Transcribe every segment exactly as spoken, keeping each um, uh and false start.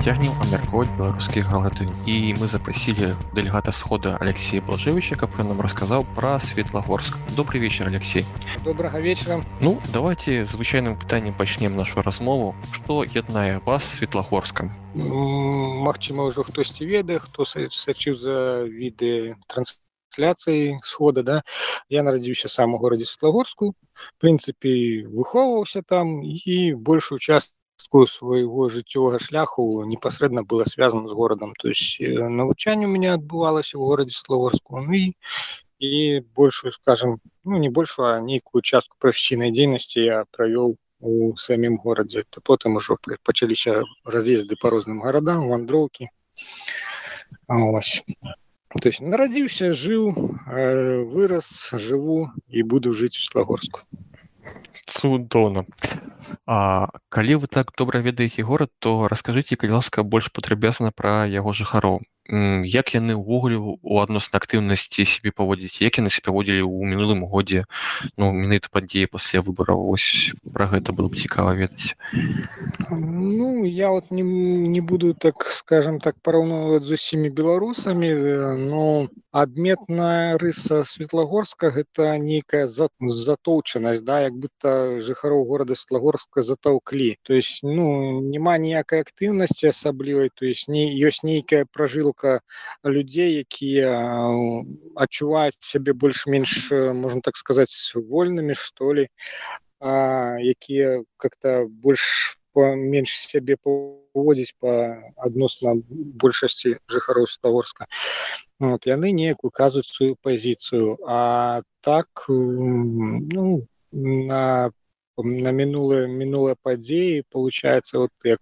цягнем абмяркоўваць беларускія галаты. І мы запрасілі дэлегата схода Алексея Блажевича, каб ён нам расказаў пра Светлагорск. Добрый вечер, Алексей. Добрага вечара. Ну, давайте звычайным пытаннем пачнем нашу размову. Што яднае вас з Светлагорскам? Магчыма, ўжо хтосьці ведае, хто сачыў за відэа трансляцыі схода, да? Я нарадзіўся сам у горадзе Светлагорску, в прынцыпе, выхоўваўся там і большую частку свайго жыццёвага шляху непасрэдна было связано з горадам. То есть навучанне у меня адбывалася ў горадзе Светлагорску, ну і і большую, скажем, ну не большую, а нейкую частку прафесійнай дзейнасці я правёў у самім горадзе. То потым ужо пачаліся раз'езды па розным гарадам, вандроўкі. Ось. То есть нарадзіўся, жыў, вырас, жыву і буду жыць у Светлагорску. Цудоўна. А калі вы так добра ведаеце горад, то раскажыце, калі ласка, больш падрабязна пра яго жыхароў. Як яны ўвогуле у адносна актыўнасці сябе паводзяць, як яны сябе паводзілі ў мінулым годзе, ну, менавіта падзеі пасля выбараў. Вось пра гэта было б цікава ведаць. Ну, я вот не, не буду, так скажем так, параўноўваць з усімі беларусамі, но адметная рыса Светлагорска гэта нейкая затоўчанасць, да, як будто жыхароў горада Светлагорска затаўклі. То есть, ну, няма ніякай актыўнасці асаблівай, то есть не, ёсць нейкая пражылка людзей, якія адчуваюць сябе больш-менш, можна так сказаць, вольнымі, што ли, а, якія как-то больш менш сябе паводзіць па адносна большасці жыхароў Светлагорска. Вот, яны неяк выказваюць сваю пазіцыю, а так, ну, на на мінулыя мінулыя падзеі, получается, вот як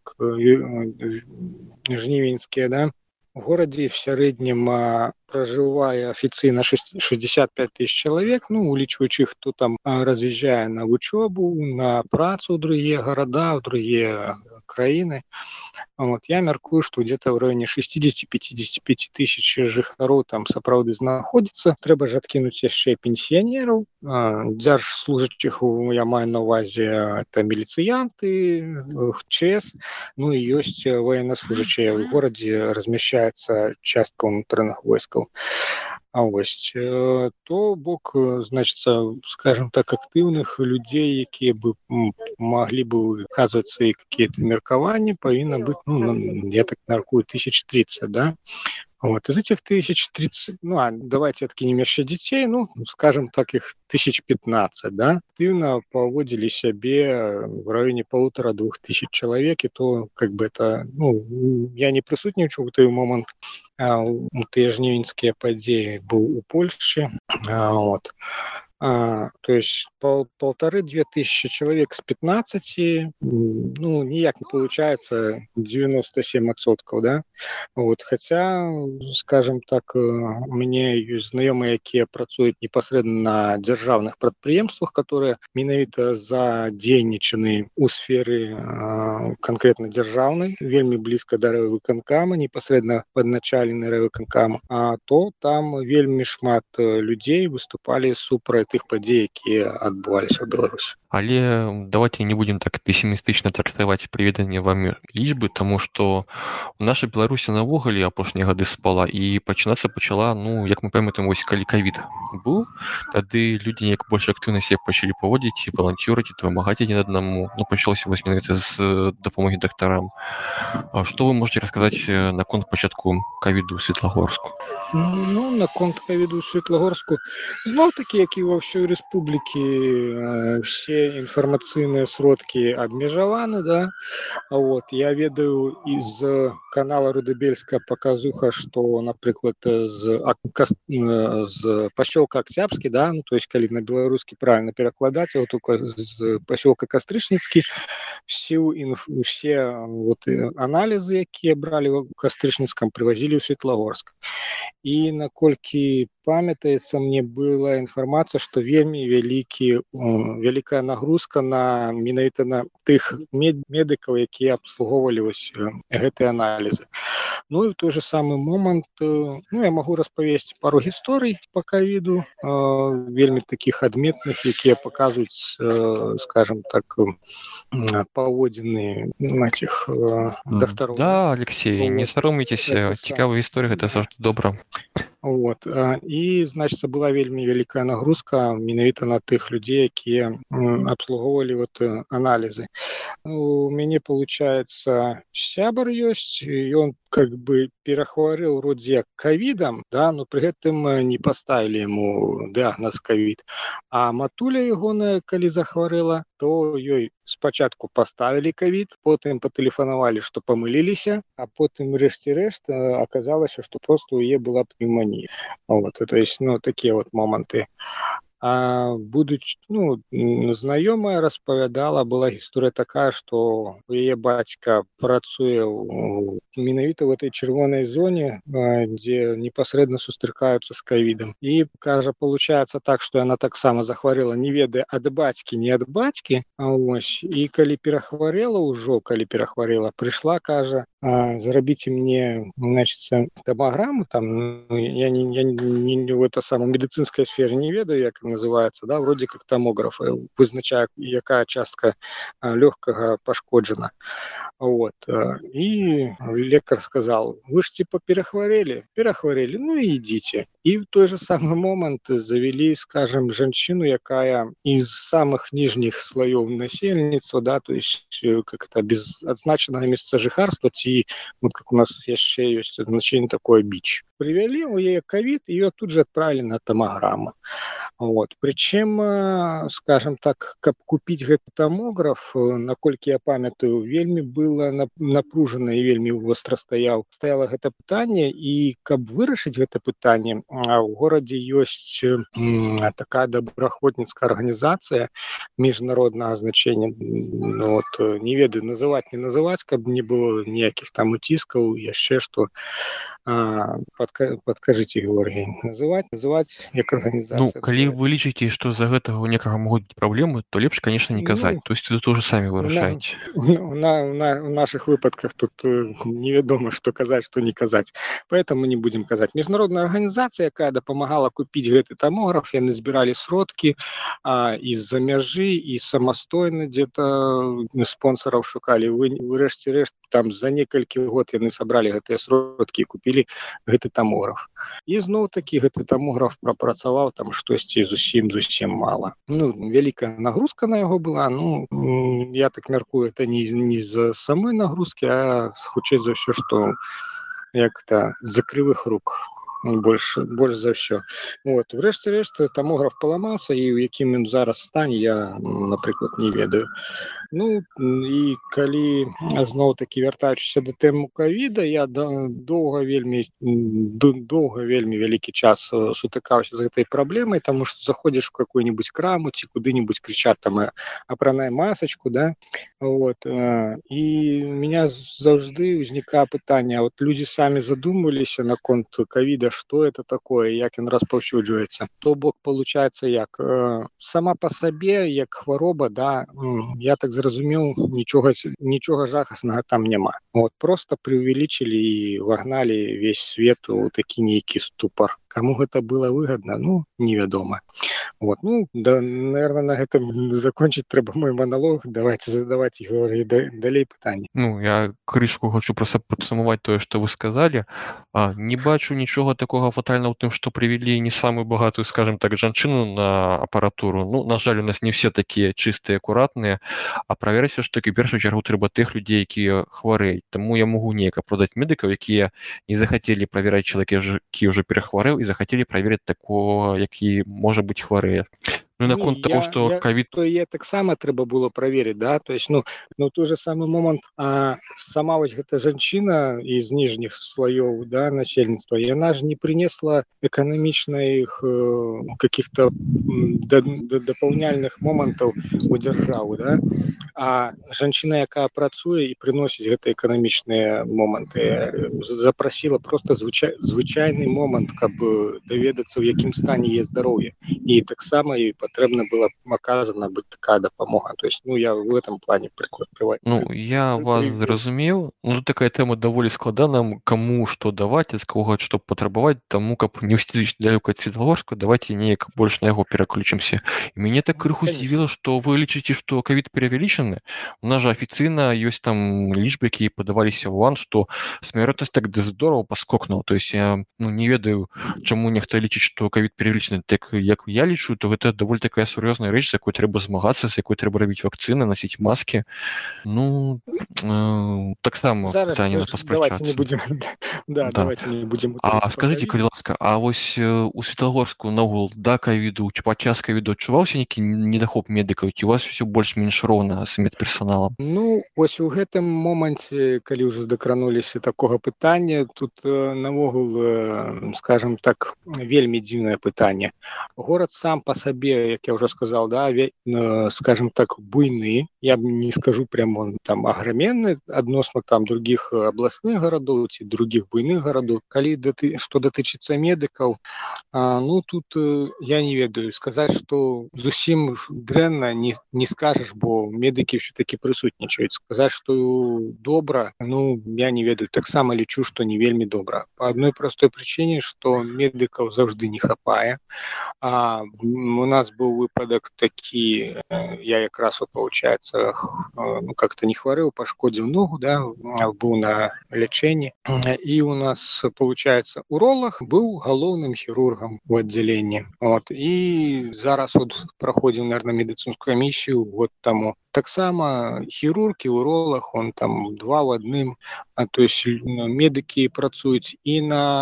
жнівеньскія, да, в горадзе в сярэднім проживае афіцыйна шестьдесят пять тысяч чалавек, ну, улічваючы, хто там раз'язджае на вучобу, на працу ў другія гарада, ў другія краіны. Вот, я мяркую, што где-то в районе шестьдесят-пятьдесят пять тысяч жыхароў там сапраўды знаходзіцца. Трэба ж адкінуць яшчэ пенсіянераў, дзяржслужачых, я маю на ўвазе, это міліцыянты, ЧС, ну і ёсць военнослужачыя. В горадзе размяшчаецца частка ўнутраных войскаў. А вось, то бок, значится, скажем так, актыўных людзей, якія бы маглі бы выказваць свои какие-то меркаванні, павінна быць, ну, я так мяркую, тысяч тридцать, да? Вот, из этих тысяч тридцать, ну, а давайте откинем еще детей, ну, скажем так, их тысяч пятнадцать, да, активно поводили себе в районе полутора-двух тысяч человек, и то, как бы это, ну, я не присутнічу в той момент, а, у тыя жнівеньскія падзеі был у Польши, а, вот. А, то есть пол, полторы-две тысячи человек с пятнадцати, ну, никак не получается девяносто семь процентов, да, вот, хотя, скажем так, у меня есть знакомые, которые працуют непосредственно на державных предприятиях, которые менавіта задзейнічаны у сферы а, конкретно державной, вельми близко до райвыканкама, непосредственно подначалены райвыканкама, а то там вельми шмат людей выступали супраць тых падзей, якія адбываліся ў Беларусі. Але давайте не будем так пессимістычна трактаваць прыведзенне вамі лічбы, таму што у нашай Беларусі навогуле апошнія гады спала і пачынацца пачала, ну, як мы памятаем, вось калі ковід быў, тады людзі неяк больш актыўна себе пачалі паводзіць і валанцёрыць, і дапамагаць адзін аднаму, ну, пачалося вось менавіта з дапамогі дактарам. А што вы можете расказаць наконт пачатку ковіду ў Светлагорску? Ну, наконт ковіду ў Светлагорску, зноў такі, як і ва ўсёй рэспублікі, все інфармацыйныя сродкі абмежаваны, да. Вот, я ведаю из канала Рудыбельская показуха, што, напрыклад, з, з пасёлка Октябрьскі, да, ну, то есть калі на беларускі правильно перакладаць, вот только з пасёлка Кастрычніцкі все, все вот, аналізы, якія бралі ў Кастрычніцкам, прывозілі ў Светлагорск. І наколькі памятаецца, мне была інфармацыя, што вельмі вялікі вялікая нагрузка на менавіта на тых медыкаў, якія абслугоўвалі вось гэтыя аналізы. Ну і ў той же самы момант, ну, я магу распавесці пару гісторый па ковіду, вельмі такіх адметных, якія паказваюць, скажем так, паводзіны этих дактароў. Да, Алексей, не Вот. саромейтесь, Это цікавая гісторыя, гэта Да. заўжды добра. Вот. І, значыцца, была вельмі вялікая нагрузка менавіта на тых людзей, якія м, абслугоўвалі вот э, аналізы. У мяне, получается, сябар ёсць, і ён как бы перахварэў вроде як ковідам, да, но при гэтым э, не паставілі яму дыагназ ковід. А матуля ягоная, калі захварэла, то ёй спачатку паставілі ковід, потым патэлефанавалі, што памыліліся, а потым рэшце рэшт э, аказалася, што просто у яе была пнеўманія. Вот, то есть, ну, такія вот моманты. А будучи, ну, м, знаёмая распавядала, была гісторыя такая, што у яе бацька працуе ў- менавіта в этой чырвонай зоне, а, дзе непасрэдна сустракаюцца з ковідам. І кажа, получаецца так, што яна таксама захварэла, не ведае ад бацькі, не ад бацькі, а вось. І калі перахварэла ўжо, калі перахварэла, прыйшла, кажа, а, зрабіце мне, значыцца, томаграму, там, ну, я не, я не, не в это самой медицинской сфере не ведаю, як называется, да, вроде как томограф, э, вызначае, якая частка а, лёгкага пашкоджана. Вот. а, І лекар сказал, вы ж типа перахварэлі, перахварэлі, ну і ідзіце. І в той же самы момант завялі, скажем, жанчыну, якая из самых ніжніх слоёў насельніцтва, да, то есть э, как это без адзначанага месца жыхарства, ці вот как у нас яшчэ ёсць значение такое біч. Привялі у яе ковід, ее тут же отправили на томограмму. Вот. Причем, э, скажем так, каб купить гэты томограф, э, наколькі я памятаю, вельмі было нап- напружана і вельмі востра стаяў стаяла гэта пытанне, і каб вырашыць гэта пытанне, а ў горадзе ёсць м, такая добраахвотніцкая арганізацыя міжнароднага значення. М, ну, вот, э, не ведаю, называць не называць, каб не было ніякіх там уціскаў, яшчэ што. А, подка- Падкажыце, Георгій, называць называць як Ну, арганізацыя калі вы называецца. лічыце, што з-за гэтага у некага могуць быць праблемы, то лепш, конечно, не казаць. Ну, То есть тут уже самі у на, вырашаеце. у на, у на, у наших выпадках тут э, невядома, што казаць, што не казаць. Поэтому не будем казаць. Міжнародная арганізацыя, якая дапамагала купіць гэты томограф, яны збіралі сродкі а, з-за мяжы і самастойна дзе-то спонсораў шукалі. Вы, вырэшце рэшт, там за некалькі год яны сабралі гэтыя сродкі і купілі гэты томограф. І зноў-такі гэты томограф прапрацаваў там штосьці зусім зусім мала. Ну, вялікая нагрузка на яго была. Ну, м, я так мяркую, это не, не з-за самой нагрузкі, а хутчэй за ўсё, што як-то з-за крывых рук. Больш, больш за ўсё. Вот. Врэшце рэшт томограф паламаўся, і ў якім ён зараз стане, я, м, напрыклад, не ведаю. Ну, м, і калі зноў-такі вяртаючыся да тэмы ковіда, я да- доўга вельмі м, д- доўга вельмі вялікі час э, сутыкаўся з гэтай праблемай, таму што заходзіш у какую-нибудь краму ці куды-нибудь крычат там э, апранай масачку, да, вот, э, і у меня заўжды ўзнікае пытанне, а вот людзі самі задумваліся наконт ковіда, што это такое, як ён распаўсюджваецца. То бок, получаецца як, э, сама па сабе, як хвароба, да, м, я так зразумеў, нічога ц- нічога жахаснага там няма. Вот, просто преувеличили і вагналі весь свет у такі нейкі ступор. Каму гэта было выгодна, ну, невядома. Вот, ну, да, наверное, на гэтым закончыць трэба мой монолог. Давайте задаваць, Георгій, да- далей пытанні. Ну, я крышку хочу просто падсумаваць тое, што вы сказалі. А, не бачу нічога такога фатальнага ў тым, што прывялі не самую багатую, скажем так, жанчыну на апаратуру. Ну, на жаль, у нас не все такія чыстыя, акуратныя, а праверыць все ж таки, ў першую чаргу трэба тых людзей, якія хварэюць. Таму я могу неяк апраўдаць медыкаў, якія не захацелі правераць чалавека, які ўжо перахварэў, і захацелі праверыць такого, які, можа быць, хварэе. Ну, Не, наконт таго, я, што я, ковід то я таксама трэба было праверыць, да, то есть, ну, ну, той же самы момант, а сама вось гэта жанчына из ніжніх слоёў, да, насельніцтва, яна ж не принесла эканамічных э, каких-то м, да, да, дапаўняльных момантаў у дзяржаву, да, а жанчына, якая працуе і прыносіць гэта эканамічныя моманты, э, запрасіла просто звычай, звычайны момант, каб э, даведацца, у якім стане яе здароўе. І таксама і патрэбна была аказана бы такая дапамога. То есть, ну, я в этом плане прыклад прыва- Ну, пры- я пры- вас прывёў. зразумеў. Ну, тут такая тэма даволі складана, м, каму што даваць, ад кого што патрабаваць, таму каб не ўсці далёка ад Светлагорска, давайце неяк больш на яго пераключымся. І мяне так Ну, крыху конечно. здзівіла, што вы лічыце, што ковід перавялічаны. У нас жа афіцыйна ёсць там лічбы, якія падаваліся ў ан, што смяротнасць так ды здорава падскокнула. То есть я ну, не ведаю, чаму нехта лічыць, што ковід перавялічаны. Так як я лічу, то гэта даволі такая сур'ёзная рэч, з якой трэба змагацца, з якой трэба рабіць вакцыны, насіць маскі. Ну, э, таксама Зараз пытанне на ж давайте не паспрачацца. будем, да, Да. давайте не будем А уточнять по скажыце, калі ковиду. ласка, а вось э, у Светлагорску наогул да ковіду ці падчас ковіду адчуваўся нейкі недахоп медыкаў, ці у вас усё больш-менш роўна з медперсаналам? Ну, ось у гэтым моманце, калі ўжо дакрануліся такога пытання, тут э, наогул, э, скажем так, вельмі дзіўнае пытанне. Горад сам па сабе, як я ўжо сказал, да, ве, э, скажем так, буйны. Я б не скажу прямо он там аграменны адносна там других абласных гарадоў ці других буйных гарадоў. Калі даты, што датычыцца медыкаў, а, ну тут э, я не ведаю, сказаць, што зусім ж дрэнна не, не скажаш, бо медыкі ўсё-таки прысутнічаюць. Сказаць, што добра, ну я не ведаю, таксама лічу, што не вельмі добра. Па адной простой прычыне, што медыкаў заўжды не хапае. А у нас быў выпадак такі, я якраз вот получается, ну как-то не хварэў, пашкодзіў ногу, да, быў на лячэнні. І у нас получается уролог быў галоўным хірургам у аддзяленні. Вот. І зараз вот праходзіў, наверное, медыцынскую камісію год таму. Таксама хірург і уролог, он там два в адным, а то есть медыкі працуюць і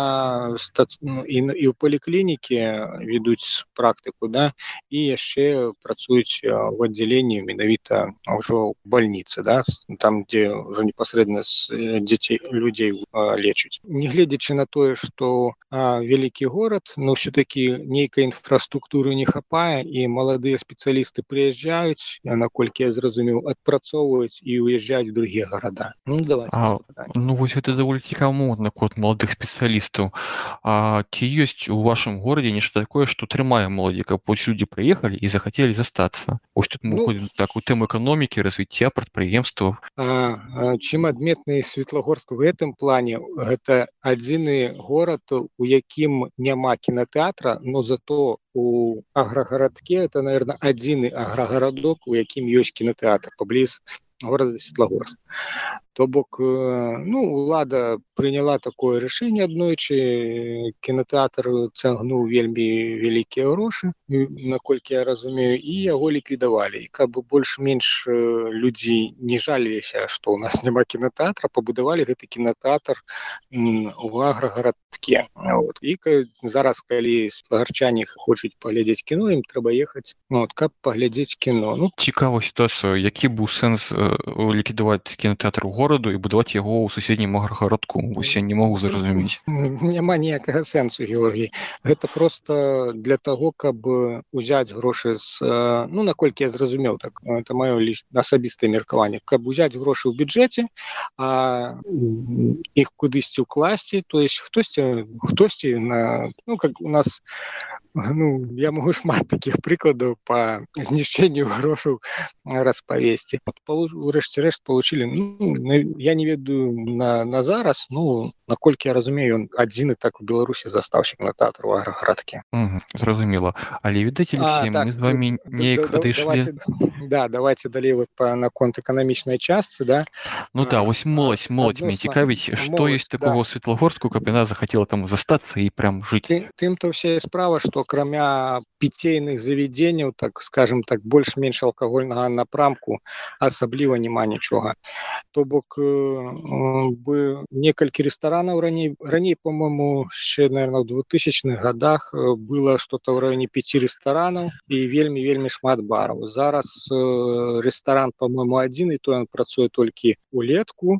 на стац... і, на... і ў паліклініке ведуць практыку, да, і яшчэ працуюць в аддзяленні менавіта ўжо ў бальніцы, да, там, дзе ўжо непасрэдна з дзяцей людзей лечуць. Нягледзячы на тое, што а, вялікі горад, но ўсё-таки нейкай інфраструктуры не хапае, і маладыя спецыялісты прыязджаюць, наколькі я зразумеў, адпрацоўваюць і уязджаюць в другія гарада. Ну, давайте. А, ну вось гэта даволі цікавы момант наконт маладых спецыялістаў. А ці ёсць у вашым горадзе нешта такое, што трымае моладзі, каб вось людзі прыехалі і захацелі застацца? Вось тут мы Ну, уходзім так у тэму эканомікі, развіцця прадпрыемстваў. А, а, чым адметны Светлагорск у гэтым плане, гэта адзіны горад, у якім няма кінотэатра, но зато у аграгарадке это, наверное, адзіны аграгарадок, у якім ёсць кінотэатр пабліз горада Светлагорск. То бок, ну, улада прыняла такое рашэнне аднойчы, кінотэатр цягнуў вельмі вялікія грошы, наколькі я разумею, і яго ліквідавалі. І каб больш-менш людзі не жаліліся, што ў нас няма кінотэатра, пабудавалі гэты кінотэатр у аграгарадке. Вот. І зараз, калі светлагарчане хочуць паглядзець кіно, ім трэба ехаць, вот, каб паглядзець кіно. Ну, цікава сітуацыя, які быў сэнс э, ліквідаваць кінотэатр у гораду і будаваць яго ў суседнім аграгарадку? Вось я не могу зразумець. Няма ніякага сэнсу, Георгій. Гэта просто для таго, каб узяць грошы з, ну, наколькі я зразумеў, так, это маё асабістае меркаванне, каб узяць грошы ў бюджэце, а іх кудысьці ўкласці, то есть хтосьці, хтосьці на, ну, как у нас, ну, я могу шмат такіх прыкладаў па знішчэнню грошаў распавесці. Урэшце рэшт получили, ну, я не ведаю на, на зараз, ну, наколькі я разумею, ён адзіны так у Беларусі застаўся кінотэатр у аграгарадке. Угу, зразумела. Але відаць, Алексей, так, мы з вами неяк адышлі. Да, давайте далей вот па наконт эканамічнай частцы, да. Ну да, вось моладзь, моладзь мяне цікавіць, што ёсць такого ў Светлагорску, каб яна захацела там застацца і прям жыць. Тым-то ўся справа, што акрамя пітейных заведзенняў, так скажем так, больш-менш алкагольнага напрамку асабліва няма нічога. То бок бы некалькі рэстаранаў раней, раней, по-моему, ще, наверное, в двухтысячных годах было что-то в районе пяти ресторанов и вельмі-вельмі шмат баров. Зараз ресторан, по-моему, один, и то он працуе толькі улетку,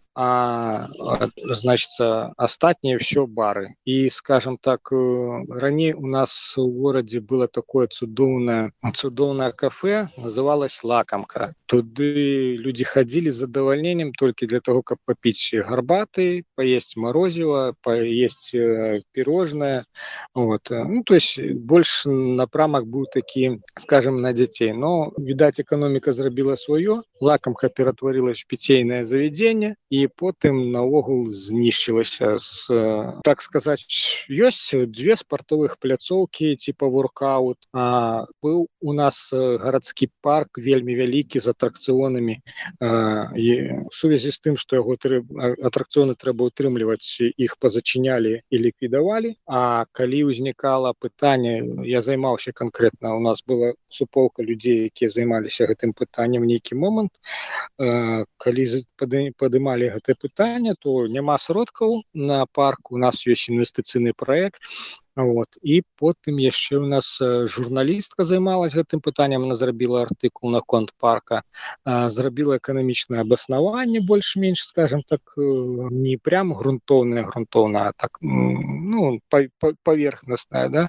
а значит, астатнія все бары. И, скажем так, раней у нас в городе было такое цудоўнае цудоўнае кафе, называлось «Лакомка». Туды люди ходили с задовольнением только для того, как попить гарбаты, поесть морозиво, поесть пирожное. Вот. Ну, то есть больше напрамок был таки, скажем, на детей. Но, видать, экономика зрабила свое. «Лакомка» ператворилась в питейное заведение, и потым наогул знішчылася з, так сказаць, ёсць две спартовых пляцоўкі типа воркаут. А быў у нас гарадскі парк вельмі вялікі з атракцыёнамі. А, і в сувязі з тым, што яго атракцыёны трэба ўтрымліваць, іх пазачынялі і ліквідавалі. А калі ўзнікала пытанне, я займаўся канкрэтна, у нас была суполка людзей, якія займаліся гэтым пытаннем в нейкі момант. А, калі падымалі гэтае пытанне, то няма сродкаў на парк, у нас ёсць інвестыцыйны праект. Вот. І потым яшчэ у нас журналістка займалась гэтым пытаннем, она зрабіла артыкул на конт парка, зрабіла эканамічнае абаснаванне больш-менш, скажем так, не прям грунтоўнае, грунтоўнае, а так, ну, паверхнаснае, да,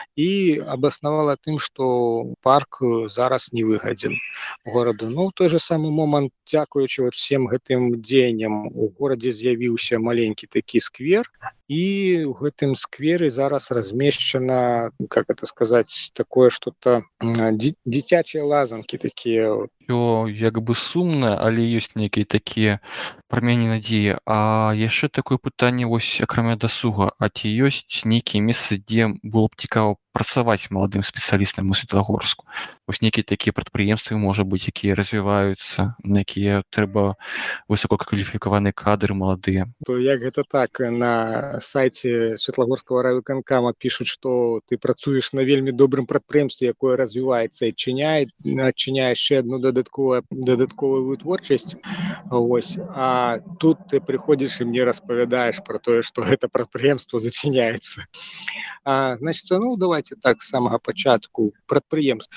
і абаснавала тым, што парк зараз не выгадзен гораду. Ну, в той же самы момант, дзякуючы вот всем гэтым дзеянням, у горадзе з'явіўся маленькі такі сквер, и в этом сквере зараз размещено, как это сказать, такое что-то, дзіцячыя лазанкі такие. Всё як бы сумна, але ёсць нейкія такія прамені надзеі. А яшчэ такое пытанне, вось акрамя дасуга, а ці ёсць нейкія месцы, дзе было б цікава працаваць маладым спецыялістам у Светлагорску? Вось нейкія такія прадпрыемствы, можа быць, якія развіваюцца, на якія трэба высокакваліфікаваныя кадры маладыя? То як гэта так, на сайце Светлагорскага райвыканкама пишут, што ты працуеш на вельмі добрым прадпрыемстве, якое развіваецца і адчыняе, адчыняе яшчэ адну дадатковую дадатковую вытворчасць. Вось. А тут ты прыходзіш і мне распавядаеш пра тое, што гэта прадпрыемства зачыняецца. А, значит, ну, давайте так, з самага пачатку прадпрыемств.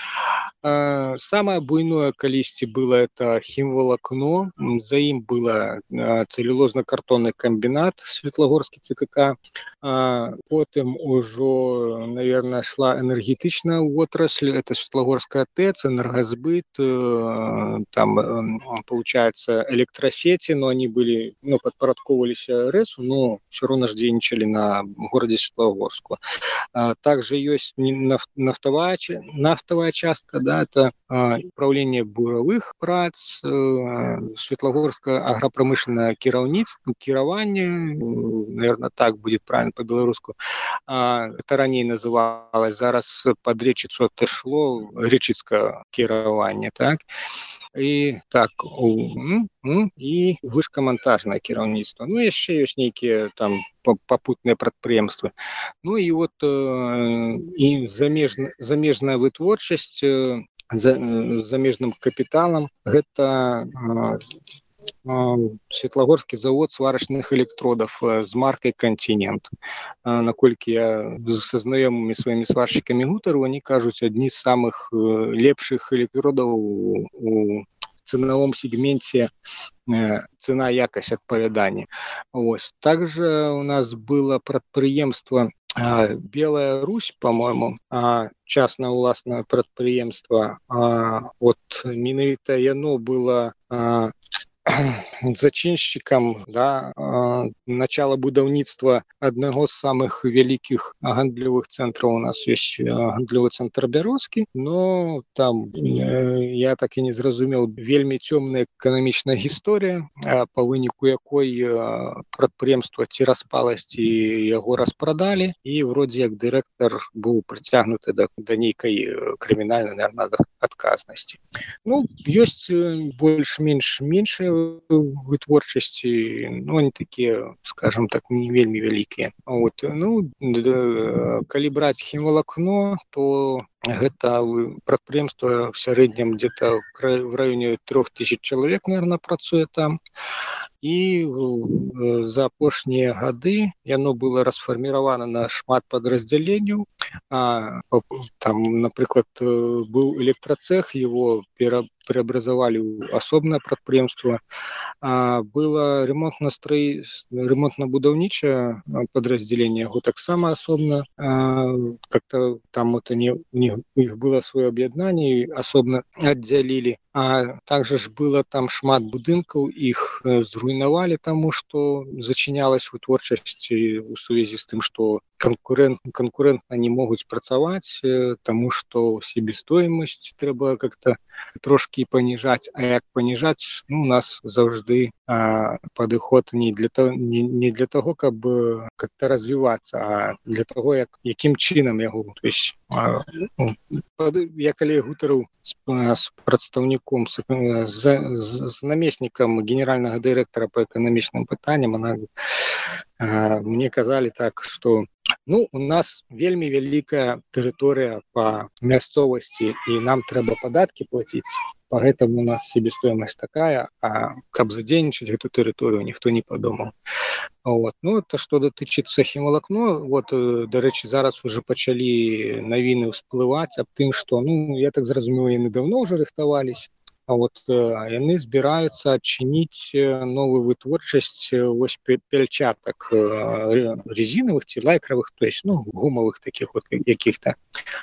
А, самае буйное калісьці было это хімвалакно, за ім было целлюлозна-картонны комбинат Светлагорскі ЦКК. А, потым ужо, наверное, шла энергетычная отрасль, это Светлагорская ТЭЦ, энергосбыт, там, получается, электросети, но они были, ну, подпорядковывались РЭСу, но все равно ж дзейнічалі на городе Светлагорску. А, также есть нафтовая, нафтовая частка, да, это а, управление буровых прац, а, Светлагорское агропромышленное кіраўніцтва, кіраванне, наверное, так будет правильно по-белоруску. А, это ранее называлось, зараз под Речицу отошло Речицкое кіраванне, так. І так, і вышкамонтажнае кіраўніцтва. Ну, яшчэ ёсць нейкія там попутныя прадпрыемствы. Ну і вот і замежна, замежная вытворчасць за замежным капіталам, гэта Светлагорскі завод сварачных электродов з маркай «Континент». Наколькі я са знаёмымі сваімі сваршчыкамі гутару, они кажуць, адні з самых лепшых электродаў у ценовом сегменте цена-якасць адпавядання. Ось. Также у нас было прадпрыемства «Белая Русь», по-моему, частное уласное прадпрыемства. Вот менавіта яно было зачинщикам, да, начала будаўніцтва аднаго з самых вялікіх гандлёвых цэнтраў. У нас ёсць гандлёвы цэнтр Бярозкі, но там я так і не зразумеў, вельмі цёмная эканамічная гісторыя, па выніку якой прадпрыемства ці распалась, ці яго распрадалі, і вроде як дырэктар быў прыцягнуты да, да нейкай крымінальнай, наверное, адказнасці. Ну, ёсць больш-менш меншыя вытворчасці, ну, они такія, скажем так, не вельмі вялікія. Вот. Ну, калі браць хімвалакно, то гэта прадпрыемства в сярэднім где-то в районе трёх тысяч чалавек, наверное, працуе там. І за апошнія гады яно было расфарміравана на шмат падраздзяленняў. А, там, напрыклад, быў электрацех, его преобразовали в асобнае прадпрыемства. А, было ремонтно-строй... ремонтно-будаўнічае падраздзяленне, яго таксама асобна. А, как-то там вот они, у них было свое об'яднанне, асобна аддзялілі. А также ж было там шмат будынкаў, іх зруйнавалі, таму што зачынялась вытворчасць у сувязі з тым, што конкурент, конкурентна не могуць працаваць, таму што себестоимасць трэба как-то трошки паніжаць. А як паніжаць, ну, у нас заўжды а, падыход не для того, не, не для того, каб как-то развівацца, а для того, як, якім чынам яго. То есть, а, ну, я калі гутарыў з, з прадстаўніком, з, з, з намеснікам генеральнага дырэктара по эканамічным пытанням, она, а, мне казалі так, што ну, у нас вельмі вялікая тэрыторыя па мясцовасці, і нам трэба падаткі плаціць. Поэтому у нас себестоимость такая, а каб задзейнічаць гэту тэрыторыю, ніхто не падумаў. Вот. Ну, это што датычыцца хімвалакно, вот, дарэчы, зараз уже пачалі навіны ўсплываць аб тым, што, ну, я так зразумеў, яны даўно ўжо рыхтавались. А вот э, яны збіраюцца адчыніць новую вытворчасць вось пяльчатак э, резиновых ці лайкравых, то есть, ну, гумовых таких вот каких-то.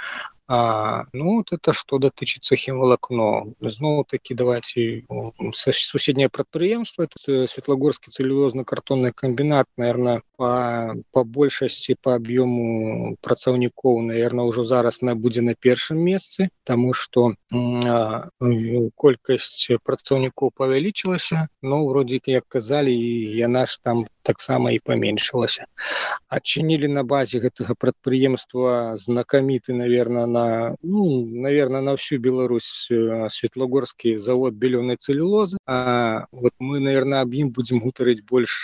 А, ну, вот это что датычыцца хімвалакно. Зноў-такі давайте суседняе прадпрыемства, это Светлагорскі цэлюлозна-картонны комбінат, наверное, по, по большасці, по аб'ёму працаўнікоў, наверное, ўжо зараз на будзе на першым месцы, таму што а, колькасць працаўнікоў павялічылася, но вроде, як казалі, яна ж там таксама і паменшылася. Адчынілі на базе гэтага прадпрыемства знакаміты, наверное, на, ну, наверное, на всю Беларусь Светлагорскі завод белёнай цэлюлозы. А вот мы, наверное, аб ім будзем гутарыць больш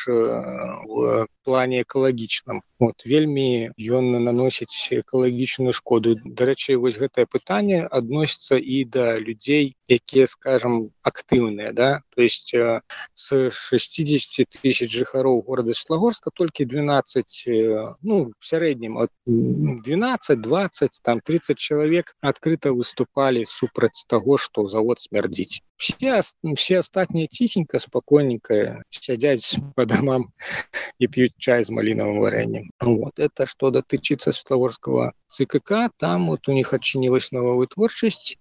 в плане экалагічным. Вот, вельмі ён наносіць экалагічную шкоду. Дарэчы, вось гэтае пытанне адносіцца і да людзей, якія, скажем, актыўныя, да? То есть э, с шестидесяти тысяч жыхароў города Светлагорска толькі двенадцать, э, ну, в сярэднім от двенадцать, двадцать, там тридцать человек открыто выступали супраць таго, што завод смярдзіць. Все, все астатнія ціхенька, спокойненько сядзяць по домам и пьют чай с малиновым вареньем. Вот. Это что датычыцца Светлагорского ЦКК, там вот у них отчинилась новая вытворчасць,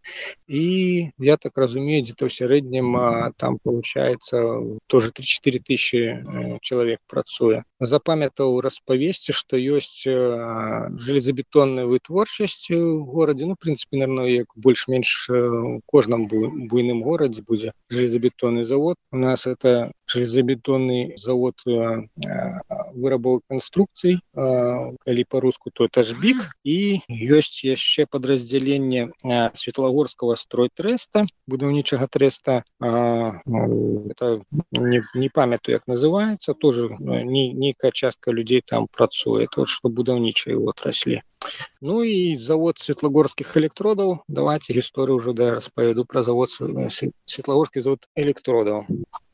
и я так разумею, где-то в среднем а, там получается тоже три-четыре тысячи э, человек працуе. Запамятаў распавесці, что есть э, железобетонная вытворчасць в городе, ну, в принципе, наверное, як больш-менш э, кожным буйным городе будзе железобетонный завод. У нас это железобетонный завод э, вырабов конструкций, э, калі по-руску, то это ЖБИК, и есть яшчэ подразделение э, Светлагорского стройтреста, будаўнічага треста, э, это не, не памятаю, як называется, тоже не, некая частка людей там працуе, это вот что будаўнічай отрасли. Ну и завод Светлагорских электродов. Давайте историю уже да, распавяду про завод Светлагорский завод электродов.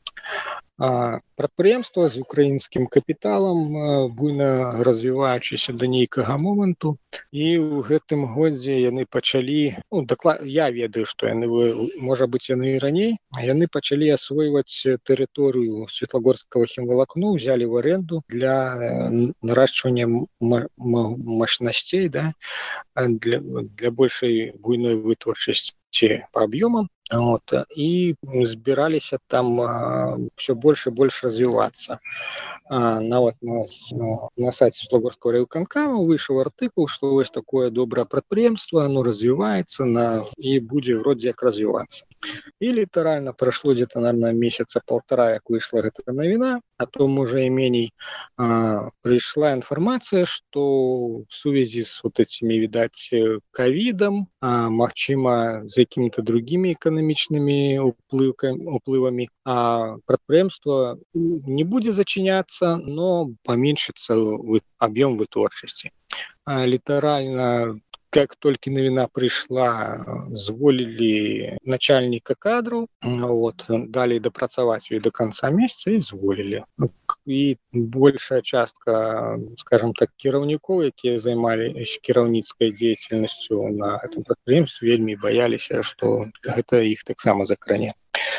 А, прадпрыемства з украінскім капіталам, буйна развіваючыся да нейкага моманту, і ў гэтым годзе яны пачалі, ну, доклад, я ведаю, што яны, можа быць, яны і раней, а яны пачалі асвойваць тэрыторыю Светлагорскага хімвалакну, взяли в аренду для наращивания мощностей, да, для, для большей буйной вытворчасці по объемам. Вот, и збирались там а, все больше и больше развиваться. А, на, вот, на, на сайте Светлагорского райвыканкама вышел артыкул, что есть такое доброе предприемство, оно развивается на, и будет вроде как развиваться. И литерально прошло где-то, наверное, месяца полтора, как вышла эта новина, а то можа і меней, прыйшла інфармацыя, што в сувязі з вот этими, відаць, ковідам, магчыма, з якімі-то другімі эканамічнымі уплывамі, а прадпрыемства не будзе зачыняцца, но паменшыцца аб'ём вытворчасці. Літаральна, как только навіна прыйшла, зволілі начальніка кадраў, вот, далі дапрацаваць ёй до конца месяца і зволілі. І большая частка, скажем так, кіраўнікоў, якія займаліся кіраўніцкай дзейнасцю на гэтым прадпрыемстве, вельмі баяліся, што гэта іх таксама закране.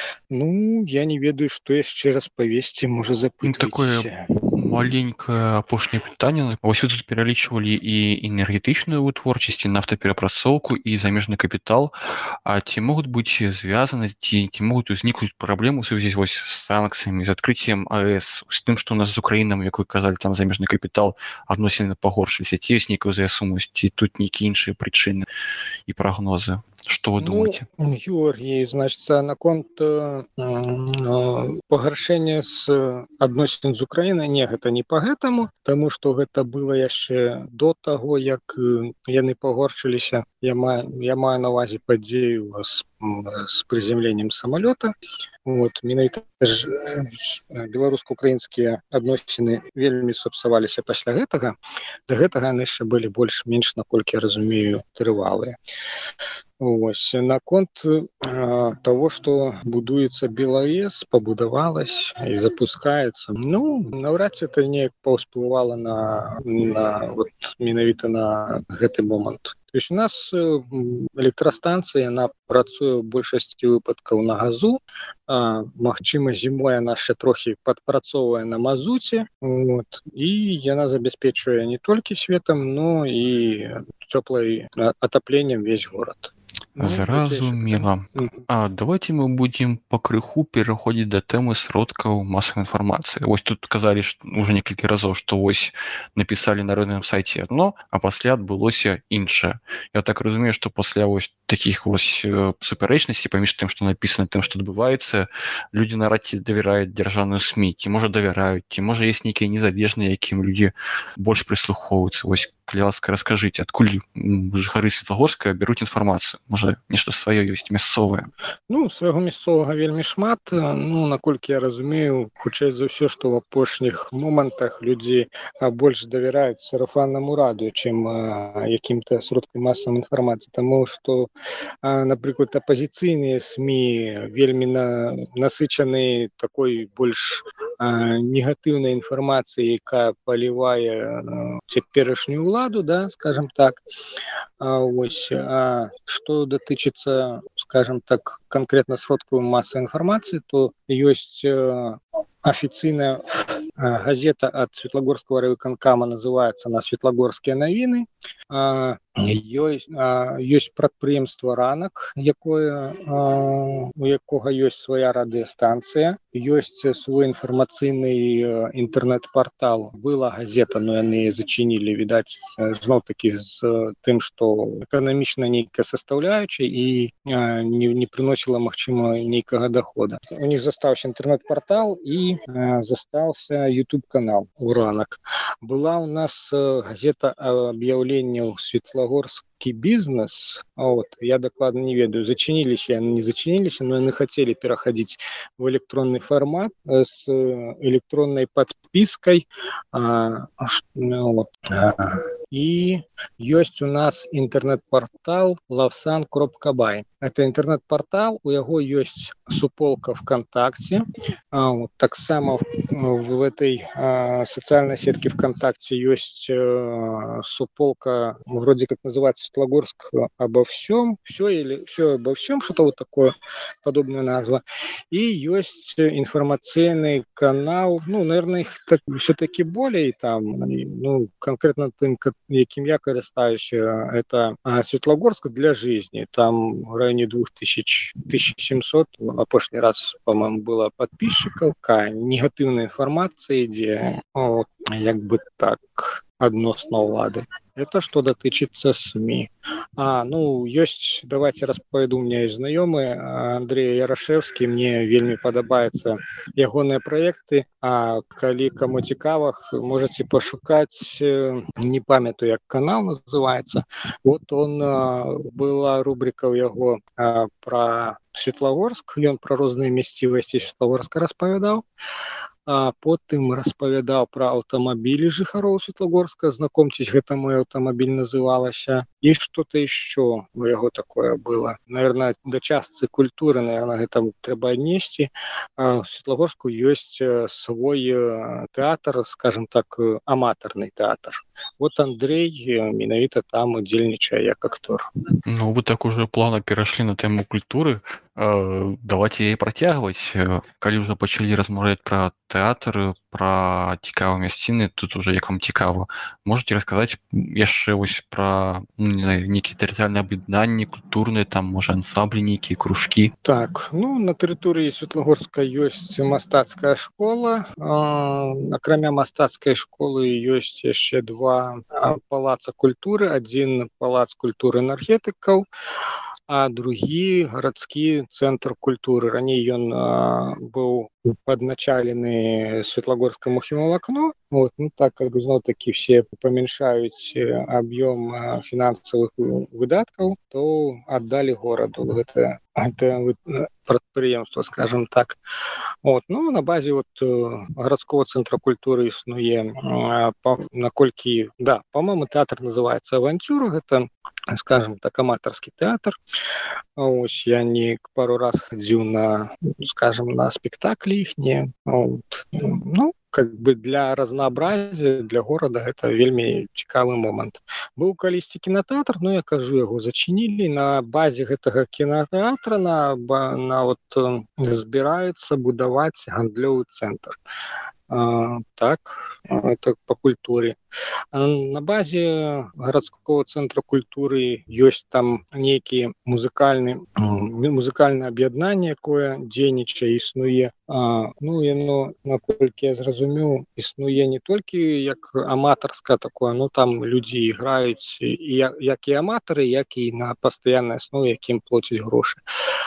Ну, я не ведаю, што яшчэ распавесці, можа, запытвайцеся. Маленькое апошняе пытанне. Вось вы тут пералічвалі і энергетычную вытворчасць, і нафтаперапрацоўку, і замежны капітал. А ці могуць быць звязаны, ці, ці могуць узнікнуць праблемы ў сувязі вось з санкцыямі, з адкрыццем АЭС, з тым, што у нас з Украінам, як вы казалі, там замежны капітал адносіны пагоршыліся, ці ёсць нейкая ўзаемасць, ці тут нейкія іншыя прычыны і прагнозы? Что вы ну, думаете? Георгий, значит, наконт э, э, пагаршэння з адносін з Украінай, не, гэта не па гэтаму, таму што гэта было яшчэ до таго, як яны пагоршыліся. Я маю, я маю на ўвазе падзею з, з прыземленнем самалёта. Вот, менавіта ж беларуска-украінскія адносіны вельмі сапсаваліся пасля гэтага. Да гэтага яны яшчэ былі больш-менш, наколькі я разумею, трывалыя. Ось, наконт э, того, што будуецца БелАЭС, пабудавалась і запускаецца, ну, наўрад ці это неяк паўсплывала на, на вот, менавіта на гэты момант. То есть у нас электрастанцыя, яна працуе ў большасці выпадкаў на газу, а, магчыма, зімой яна яшчэ трохі падпрацоўвае на мазуце, вот, і яна забяспечвае не толькі светам, но і цёплай атапленнем весь горад. Ну, зразумела. А давайте мы будем пакрыху пераходзіць да тэмы сродкаў масавай інфармацыі. Вось тут казалі уже некалькі разоў, што вось напісалі на родным сайце адно, а пасля адбылося іншае. Я так разумею, што пасля вось такіх вось супярэчнасцей паміж тым, што напісана, тым, што адбываецца, людзі нарад ці давяраюць дзяржаўную СМІ, ці можа давяраюць, ці можа ёсць нейкія незалежныя, якім людзі больш прыслухоўваюцца. Вось, калі ласка, раскажыце, адкуль жыхары Светлагорска бяруць інфармацыю? Можа, нешта сваё ёсць мясцовае? Ну, свайго мясцовага вельмі шмат. Ну, наколькі я разумею, хутчэй за ўсё, што ў апошніх момантах людзі больш давяраюць сарафаннаму радыё, чым якім-то сродкам масавай інфармацыі. Таму што, напрыклад, апазіцыйныя СМІ вельмі на, насычаны такой больш негатыўнай інфармацыяй, якая палівае цяперашнюю ўладу, да, скажем так. А, ось, а што датычыцца, скажем так, конкретно сродкаў масавай інфармацыі, то ёсць афіцыйная газета ад Светлагорскага райвыканкама, называецца на Светлагорскія навіны. Ёсць, ёсць прадпрыемства «Ранак», якое, у якога ёсць свая радыёстанцыя, ёсць свой інфармацыйны інтэрнэт-партал. Была газета, но яны зачынілі, відаць, зноў-такі з тым, што эканамічна нейкая састаўляючая і не, не прыносіла, магчыма, нейкага дохода. У них застаўся інтэрнэт-партал і застаўся YouTube-канал у «Ранак». Была у нас газета аб'яўленняў «Светлагорскі бізнес». Вот. Я дакладна не ведаю, зачыніліся яны, не зачыніліся, но яны хацелі пераходить в электронный формат с электронной подпиской. А, вот. И есть у нас интернет-портал лавсан кропка бай. Это интернет-портал, у яго есть суполка ВКонтакте. А, вот, так само в, в этой а, социальной сетке ВКонтакте есть а, суполка, вроде как называется Светлогорск обо всем. Все или все обо всем, что-то вот такое, подобная назва. И есть информационный канал, ну, наверное, их так, все-таки более там, ну, конкретно тем, яким я користаюся, это а, Светлогорск для жизни. Там в районе двух тысяч, тысяча семьсот, а прошлый раз, по-моему, было подписчиков, негативной информации, где, вот, як бы так, адносна ўлады. Это что датычыцца СМИ. А, ну, ёсць, давайте распавяду, у меня есть знаёмы Андрей Ярашевскі, мне вельмі падабаецца ягоныя праекты, а калі каму цікава, можете пашукаць, не памятаю, як канал называется. Вот он, была рубрика у яго про Светлагорск, ён про розныя мясцівасці Светлагорска распавядаў. А потым распавядаў пра аўтамабілі жыхароў Светлагорска, знакомьтесь, гэта мой аўтамабіль называлася, і что-то еще у яго такое было. Наверное, да частцы культуры, наверное, гэта трэба аднесці. А в Светлагорску ёсць свой тэатр, скажем так, аматарны тэатр. Вот Андрей менавіта там удзельнічае як актор. Ну, вы так уже плавно перайшлі на тэму культуры. Э, давайте яе працягваць. Калі ўжо пачалі размаўляць пра тэатр, пра цікавыя мясціны, тут уже як вам цікава. Можете расказаць яшчэ вось пра, ну, не знаю, нейкія тэрытарыяльныя аб'яднанні, культурныя, там, можа, ансамблі нейкія, кружкі? Так, ну, на тэрыторыі Светлагорска ёсць мастацкая школа. А, акрамя мастацкай школы ёсць яшчэ два палаца культуры. Адзін палац культуры энергетыкаў, а другі гарадскі цэнтр культуры. Раней ён а, быў падначалены Светлагорскаму хімвалакно. Вот, ну, так как зноў-такі все памяншаюць аб'ём фінансавых выдаткаў, то аддалі гораду гэта, гэта прадпрыемства, скажем так. Вот, ну, на базе вот гарадского цэнтра культуры існуе, па, наколькі, да, по-моему, тэатр называется «Авантюра», гэта, скажем так, аматарскі тэатр. Ось, я не пару раз хадзіў на, скажем, на спектаклі іхнія. Вот. Ну, как бы для разнообразия, для города это вельмі цікавы момант. Быў калісьці кінотэатр, но я кажу, яго зачынілі. На базе гэтага кінотэатра на, на вот, збіраецца будаваць гандлёвы цэнтр. А, так, это по культуре. А на базе гарадского центра культуры ёсць там нейкія музыкальны, музыкальнае аб'яднанне, якое дзейнічае, існуе. А, ну, яно, наколькі я зразумеў, існуе не толькі як аматарска такое, ну, там людзі іграюць і як, як і аматары, як і на пастаяннай аснове, якім плоцяць грошы.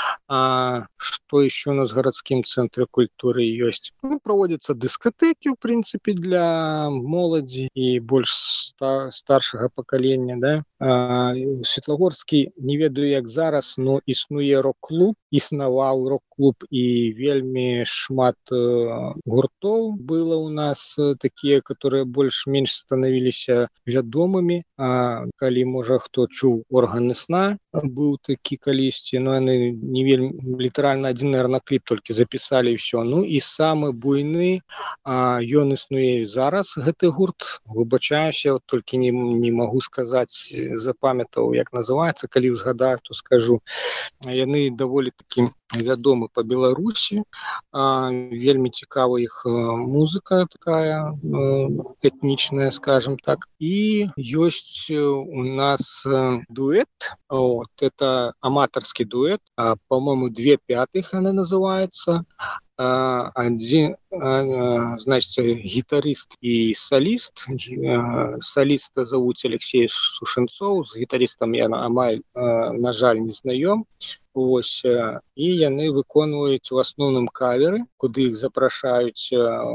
А что еще у нас в городском центре культуры есть? Ну, проводятся дискотеки, в принципе, для молоди и больше ста- старшего поколения, да. А, Светлагорский, не ведаю як зараз, но існуе рок-клуб, існаваў рок-клуб и вельмі шмат э, гуртов было у нас, э, такие, которые больше-меньше становились вядомыми. А, калі, можа, хто чуў «Органы сна», быў такі калісьці, но яны не вельмі, літаральна адзін, наверное, кліп толькі запісалі і все. Ну і самы буйны, а, ён існуе зараз, гэты гурт. Выбачаюся, вот толькі не, не магу сказаць, запамятаў, як называецца, калі ўзгадаю, то скажу. Яны даволі такі вядомы па Беларусі. А, вельмі цікава іх музыка такая этнічная, скажем так. І ёсць у нас дуэт. Вот, это аматорский дуэт, а, по-моему, две пятых она называется. А, один, а, значит, гитарист и солист. А, солиста зовут Алексей Сушенцов, с гитаристом я, амаль, а, на жаль, не знаём. Ось, і яны выконваюць в асноўным каверы, куды іх запрашаюць.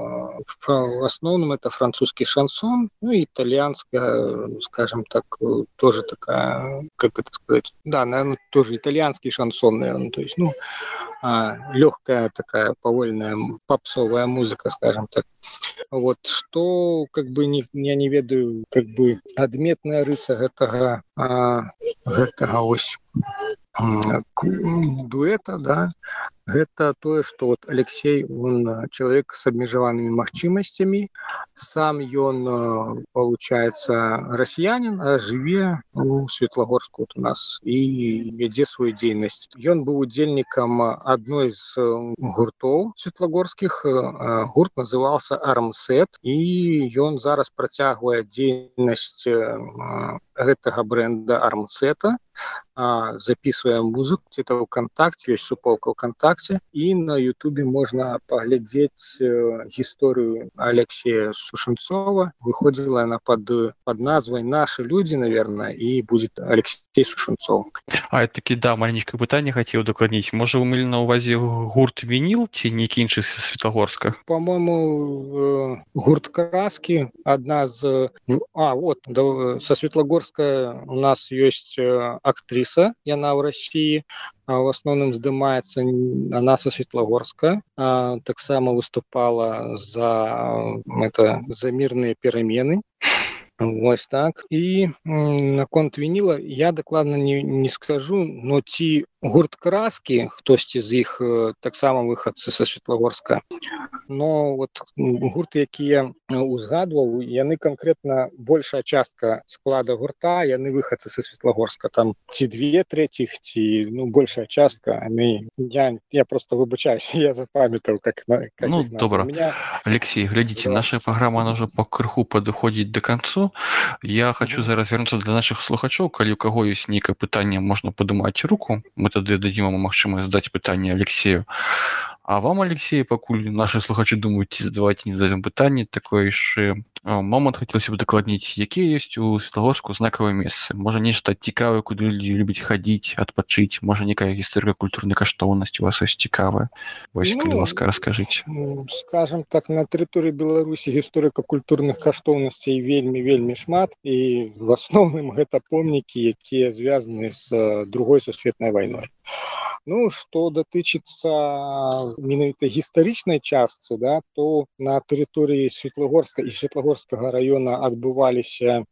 В асноўным это французский шансон, ну и итальянская, скажем так, тоже такая, как это сказать, да, наверное, тоже итальянский шансон, наверное, то есть, ну, легкая такая повольная попсовая музыка, скажем так. Вот, что, как бы, не, я не ведаю, как бы, адметная рыса гэтага, а, гэтага ось дуэта, да, гэта тое, што вот Алексей, он человек с абмежаванымі магчымасцямі, сам ён, получается, расіянин, а жыве у Светлагорску вот у нас і вядзе сваю дзейнасць. Ён быў удзельнікам адной з гуртоў светлагорскіх, гурт назывался Армсет, і ён зараз працягвае дзейнасць гэтага бренда Армсета, записывая музыку, где-то ВКонтакте, есть суполка ВКонтакте, ВКонтакце, і на Ютубе можна паглядзець э, гісторыю Алексея Сушанцова. Выходзіла яна пад, пад назвай «Наши люди», наверное, і будзе Алексей Сушанцов. А такі да маленькае пытанне хацеў дакладніць. Можа вы мелі на ўвазе гурт «Вініл» ці нейкі іншы з Светлагорска? По-моему, гурт «Краски» одна з... А, вот, да, со Светлагорска у нас есть актриса, яна в России, в основном здымаецца, она со Светлагорска, так само выступала за, это, за мирные перемены. Вось так. І наконт «Вініла» я дакладна не, не скажу, но ці гурт «Краски», хтосьці з іх таксама выхадцы са Светлагорска, но вот гурты, якія узгадваў, яны канкрэтна большая частка склада гурта, яны выхадцы са Светлагорска, там ці две трэціх, ці ну, большая частка, яны, я, я просто выбачаюсь, я запамятаў, как, как ну, добра. Меня... Алексей, глядите, да. Наша программа, она уже по крыху подходит до концу. Я хочу зараз вернуться для наших слухачоў, калі у каго есть нейкае пытанне, можна падымаць руку, мы тады дадзім вам магчымасць задаць пытанне Алексею. А вам, Алексей, пакуль наши слухачы думаюць, давайте не зададзім пытанне, такое яшчэ момант хацелася б дакладніць, якія ёсць у Светлагорску знакавыя месцы. Можа нешта цікавае, куды людзі любяць хадзіць, адпачыць, можа некая гісторыка-культурная каштоўнасць у вас ёсць цікавая. Вось, калі ну, ласка, раскажыце. Скажем так, на тэрыторыі Беларусі гісторыка-культурных каштоўнасцей вельмі-вельмі шмат, і в асноўным гэта помнікі, якія звязаны з другой сусветнай вайной. Ну, што датычыцца менавіта гістарычнай частцы, да, то на тэрыторыі Светлагорска і Светлагорскага района адбываліся э,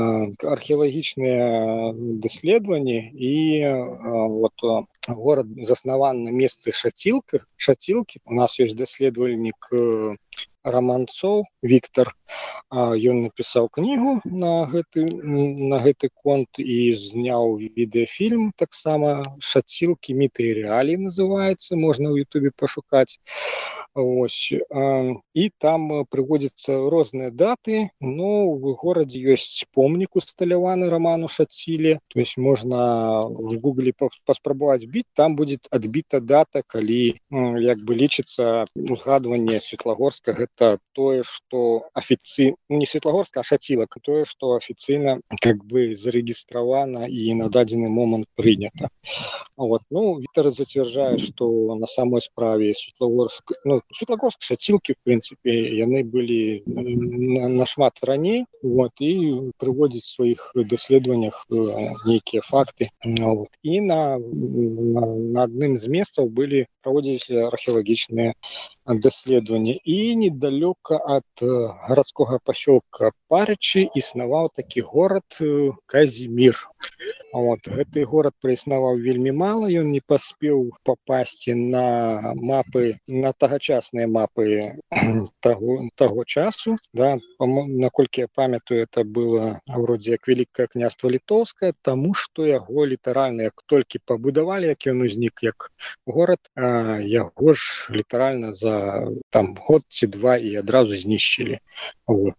археалагічныя даследаванні, і э, вот, горад заснаваны на месцы шацілках. Шацілкі. У нас ёсць даследавальнік э, Раманцоў Віктор. Ён напісаў кнігу на гэты, на гэты конт і зняў відэафільм таксама «Шацілкі. Міты і рэаліі» называецца, можна ў Ютубе пашукаць. Ось. І там прыводзяцца розныя даты, но в горадзе ёсць помнік усталяваны Раману Шаціле, то есть можна в гугле паспрабаваць біць, там будзе адбіта дата, калі як бы лічыцца узгадванне Светлагорска, гэта тое, што афіцыйна, не Светлагорска, а Шацілак, тое, што афіцыйна как бы зарэгістравана і на дадзены момант прынята. Вот. Ну, Віктор зацвярджае, што на самой справе Светлагорск, ну, Светлагорск, Шацілкі, в прынцыпе, яны былі нашмат раней, вот, і прыводзіць у сваіх даследаваннях нейкія факты. Вот. І на, на, на адным з месцаў былі праводзіліся археалагічныя даследаванні. І недалёка ад гарадскога пасёлка Парычы існаваў такі горад Казімір. Вот. Гэты горад праіснаваў вельмі мала, ён не паспеў папасці на мапы, на тагачасныя мапы таго, таго часу. Да? Наколькі я памятаю, это было вроде як Великае княства Літоўскае, таму што яго літаральна, як толькі пабудавалі, як ён узнік як горад, яго ж літаральна за там год ці два і адразу знішчылі. Вот.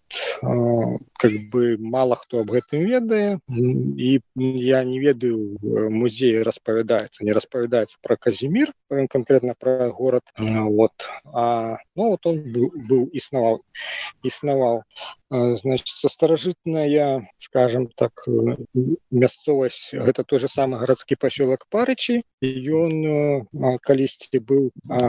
Как бы мало хто аб гэтым ведае, і я не ведаю, музей распавядаецца, не распавядаецца пра Казімір, конкретно пра горад. Вот. А, ну, вот он быў, быў існаваў. існаваў. Значит, старажытная, скажем так, мясцовасць, гэта той же самы гарадскі пасёлак Парычы, і ён калісьці быў,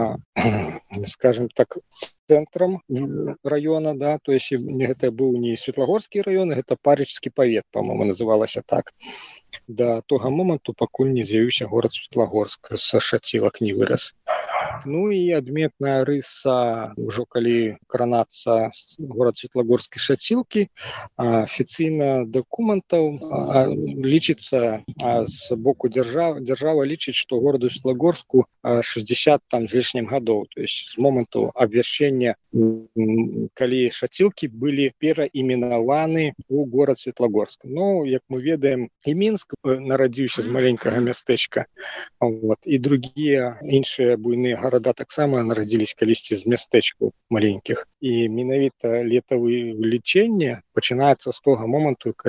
скажем так, цэнтрам района, да, то есть гэта быў не Светлагорскі раён, гэта Парычскі павет, по-моему, называлася так. Да того моманту, пакуль не з'явіўся горад Светлагорск, са Шацілак не вырас. Ну і адметная рыса, ўжо калі кранацца горад Светлагорскі Шацілкі, афіцыйна дакументаў лічыцца з боку дзяржавы, дзяржава лічыць, што гораду Светлагорску шэсцьдзесят там з лішнім гадоў, то есть з моманту абвяшчэння, калі Шацілкі былі пераіменаваны ў горад Светлагорск. Ну, як мы ведаем, і Мінск нарадзіўся з маленькага мястэчка, вот, і другія іншыя буйныя гарада таксама нарадзіліся калісьці з мястэчкаў маленькіх. І менавіта летавыя лічэнне пачынаецца з того моманту, калі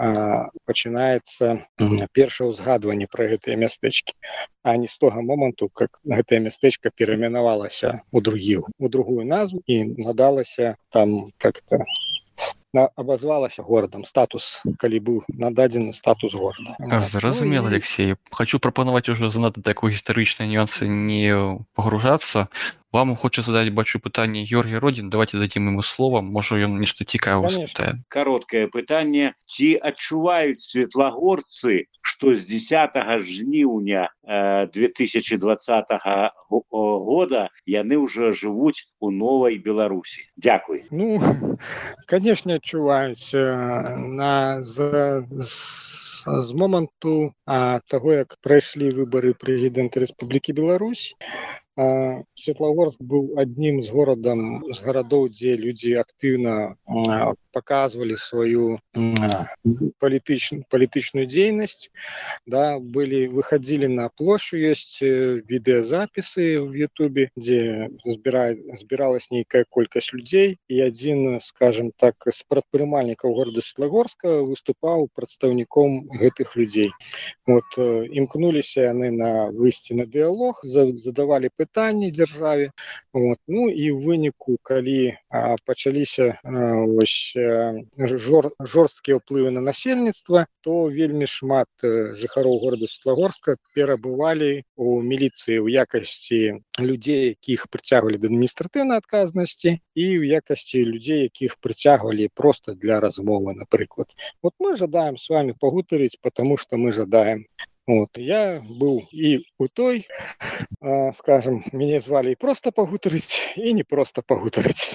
пачынаецца першае ўзгадванне пра гэтыя мястэчкі, а не з тога моманту, как гэтае мястэчка перайменавалася ў другі у другую назву і надалася там как-то на абазвалася горадам статус, калі быў нададзены статус горада. Зразумела, Ну, і... Алексей. Хочу прапанаваць уже занадта такой гістарычнай нюансы не пагружацца. Вам хоча задаць бачу пытанне Георгій Родзін. Давайте дадзім ему слова. Можа, ён нешта цікавае спытае. Кароткае пытанне. Ці адчуваюць светлагорцы, што з дзесятага жніўня две тысячи двадцатага года яны ўжо жывуць у новай Беларусі? Дзякуй. Ну, конечно, адчуваюць. На, з, з, з моманту а, таго, як прайшлі выбары прэзідэнта Рэспублікі Беларусь, Светлагорск быў аднім з горадам з гарадоў, дзе людзі актыўна паказвалі сваю палітычную палітычную дзейнасць, да, былі выхадзілі на плошчу, ёсць відэазапісы в Ютубе, дзе збіра, збіралась нейкая колькасць людзей, і адзін, скажем так, з прадпрымальнікаў горада Светлагорска выступаў прадстаўніком гэтых людзей. Вот, імкнуліся яны на выйсці на дыялог, задавалі пытанні дзяржаве. Вот. Ну і ў выніку, калі а, пачаліся а, ось, а, жор, жорсткія ўплывы на насельніцтва, то вельмі шмат жыхароў горада Светлагорска перабывалі у міліцыі ў якасці людзей, якіх прыцягвалі да адміністратыўнай адказнасці, і ў якасці людзей, якіх прыцягвалі проста для размовы, напрыклад. Вот мы жадаем с вами пагутарыць, потому что мы жадаем. Вот. Я был и у той, э, скажем, меня звали и просто погутарить, и не просто погутарить.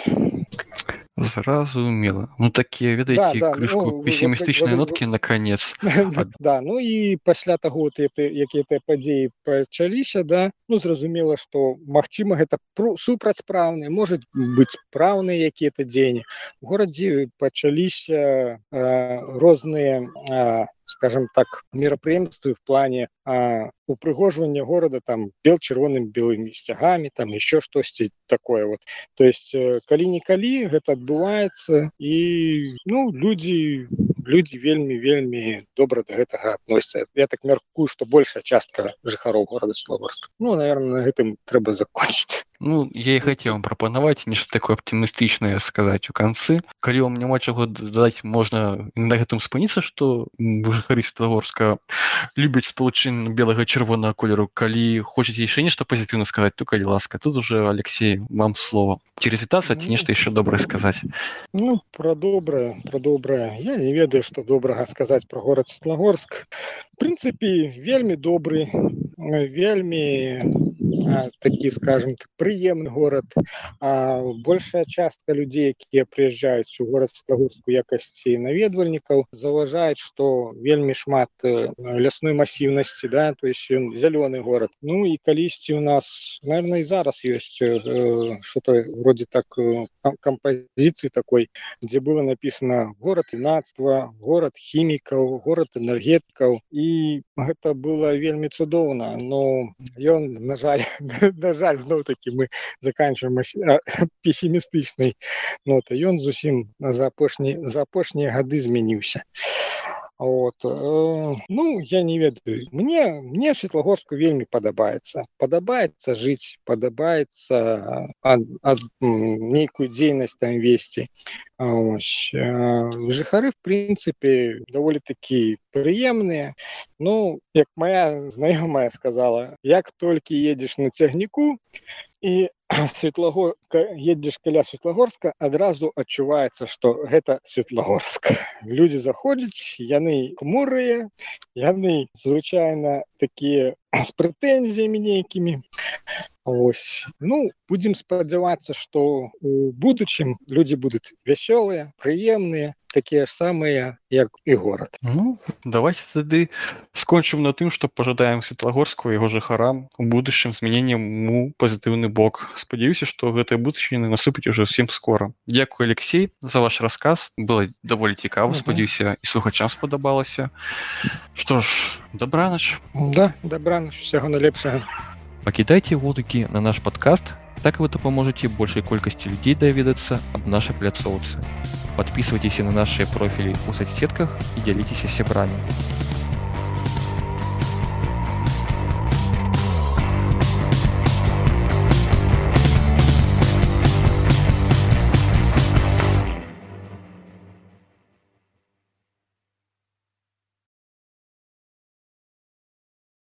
Зразумела. Ну, такія, ведаеце, да, да, крышку ну, пессімістычныя вот, ноткі наконец. Да, ну і пасля таго, як гэтыя падзеі пачаліся, да, ну, зразумела, што, магчыма, гэта супрацьпраўныя, можа быць праўныя якія-то дзеянні. У горадзе пачаліся э, розныя э, скажем так, мерапрыемствы в плане а, упрыгожвання города там бел чырвоным белымі сцягамі, там еще штосьці такое вот. То есть калі-нікалі гэта адбываецца, і ну людзі людзі вельмі вельмі добра да гэтага адносяцца. Я так мяркую, што большая частка жыхароў горада Светлагорска. Ну, наверное, на гэтым трэба закончыць. Ну, я і хацеў вам прапанаваць нешта такое аптымістычнае сказаць у канцы. Калі вам няма чаго дадаць, можна на гэтым спыніцца, што жыхары Светлагорска любяць спалучэнне белага і чырвонага колеру. Калі хочаце яшчэ нешта пазітыўна сказаць, то калі ласка. Тут уже, Алексей, вам слово. Ці развітацца, ці нешта яшчэ добрае сказаць? Ну, пра добрае, пра добрае. Я не ведаю, што добрага сказаць пра горад Светлагорск. В прынцыпе, вельмі добры, вельмі а, такі, скажем так, прыемны горад. А большая частка людзей, якія прыязджаюць у горад Светлагорск у якасці наведвальнікаў, заўважаюць, што вельмі шмат лясной масіўнасці, да, то есть ён зялёны горад. Ну і калісьці у нас, наверное, і зараз ёсць э, что-то вроде так композиции такой, где было написано город юнацтва, город хімікаў, город энергетикаў, і гэта было вельмі цудоўна, но ён, на жаль, на жаль, зноў таки мы заканчиваем пессимістычнай нотай. Ён зусім за апошні, за апошнія гады змяніўся. Вот. Ну, я не ведаю. Мне, мне в Светлагорску вельмі падабаецца. Падабаецца жыць, падабаецца ад, ад, нейкую дзейнасць там весці. Ось. Жыхары, в прынцыпе, даволі такі прыемныя. Ну, як моя знаёмая сказала, як толькі едзеш на цягніку, і Светлагор... едзеш каля Светлагорска, адразу адчуваецца, што гэта Светлагорск. Людзі заходзяць, яны хмурыя, яны звычайна такія з прэтэнзіямі нейкімі. Ось. Ну, будзем спадзявацца, што у будучым людзі будуць вясёлыя, прыемныя, такія ж самыя, як і горад. Ну, давайте тады скончым на тым, што пажадаем Светлагорску і яго жыхарам у будучым змяненнем у пазітыўны бок. Спадзяюся, што гэтая будучыня наступіць уже зусім скора. Дзякуй, Алексей, за ваш расказ. Было даволі цікава, uh-huh. Спадзяюся, і слухачам спадабалася. Што ж, добранач. Да, добранач, усяго найлепшага. Пакідайце водгукі на наш падкаст Так вы дапаможаце большай колькасці людзей даведацца аб нашай пляцоўцы. Подписывайтесь на наши профили у соцсетках и делитесь с сябрами.